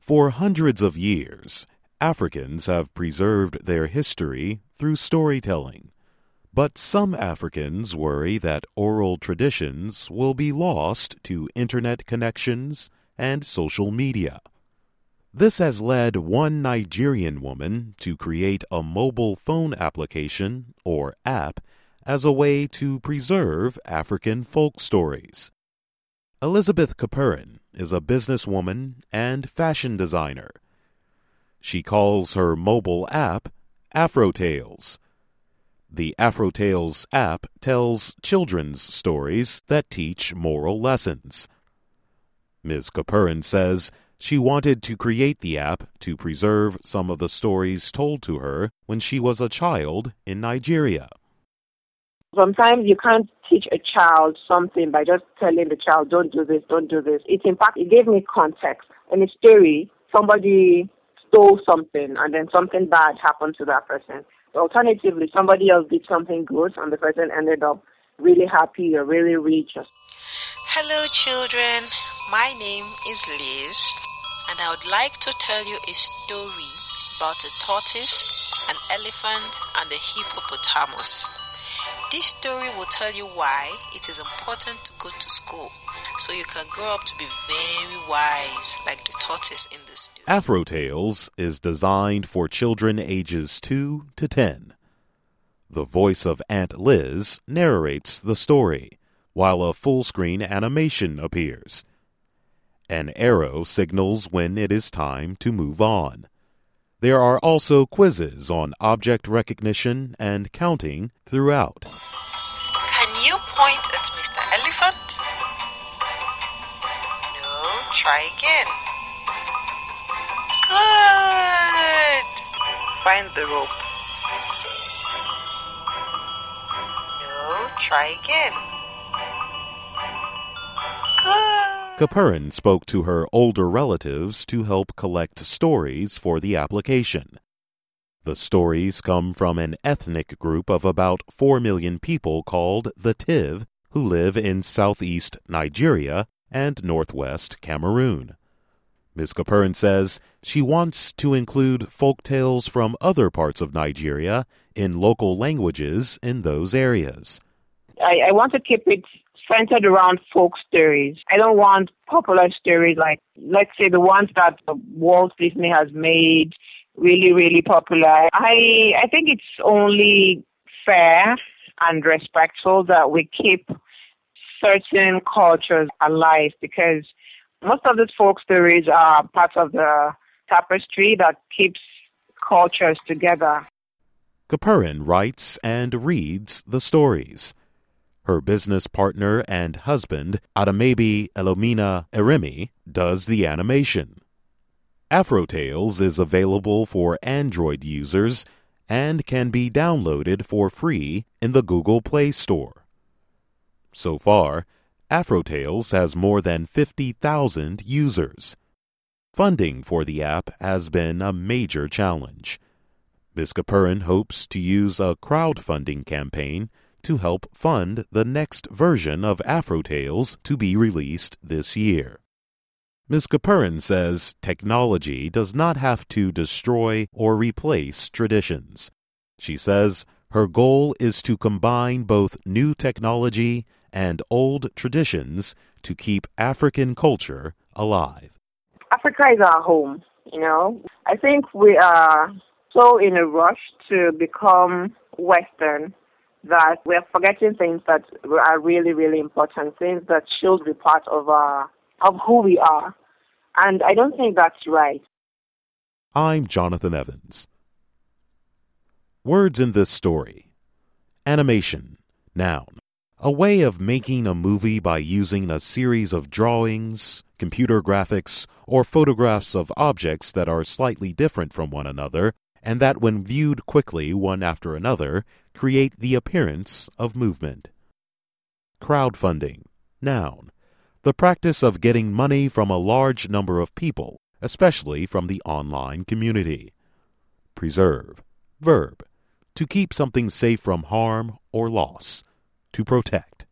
For hundreds of years, Africans have preserved their history through storytelling. But some Africans worry that oral traditions will be lost to internet connections and social media. This has led one Nigerian woman to create a mobile phone application, or app, as a way to preserve African folk stories. Elizabeth Kapurin is a businesswoman and fashion designer. She calls her mobile app Afrotales. The Afrotales app tells children's stories that teach moral lessons. Ms. Kapurin says she wanted to create the app to preserve some of the stories told to her when she was a child in Nigeria. Sometimes you can't teach a child something by just telling the child, don't do this, don't do this. It gave me context. In a story, somebody stole something and then something bad happened to that person. Alternatively, somebody else did something good and the person ended up really happy or really rich. Hello children, my name is Liz and I would like to tell you a story about a tortoise, an elephant and a hippopotamus. This story will tell you why it is important to go to school so you can grow up to be very wise like the tortoise in this story. Afrotales is designed for children ages 2 to 10. The voice of Aunt Liz narrates the story, while a full-screen animation appears. An arrow signals when it is time to move on. There are also quizzes on object recognition and counting throughout. Can you point at Mr. Elephant? No, try again. Good! Find the rope. No, try again. Good! Kapurin spoke to her older relatives to help collect stories for the application. The stories come from an ethnic group of about 4 million people called the Tiv, who live in southeast Nigeria and northwest Cameroon. Ms. Kapurin says she wants to include folk tales from other parts of Nigeria in local languages in those areas. I want to keep it centered around folk stories. I don't want popular stories like, let's say, the ones that Walt Disney has made really, really popular. I think it's only fair and respectful that we keep certain cultures alive, because most of these folk stories are part of the tapestry that keeps cultures together. Kapurin writes and reads the stories. Her business partner and husband, Adamebi Elomina Eremi, does the animation. Afrotales is available for Android users and can be downloaded for free in the Google Play Store. So far, Afrotales has more than 50,000 users. Funding for the app has been a major challenge. Ms. Kapurin hopes to use a crowdfunding campaign to help fund the next version of Afrotales to be released this year. Ms. Kapurin says technology does not have to destroy or replace traditions. She says her goal is to combine both new technology and old traditions to keep African culture alive. Africa is our home, I think we are so in a rush to become Western that we're forgetting things that are really, really important, things that should be part of who we are. And I don't think that's right. I'm Jonathan Evans. Words in this story. Animation, noun. A way of making a movie by using a series of drawings, computer graphics, or photographs of objects that are slightly different from one another, and that when viewed quickly one after another, create the appearance of movement. Crowdfunding, noun. The practice of getting money from a large number of people, especially from the online community. Preserve, verb. To keep something safe from harm or loss. To protect.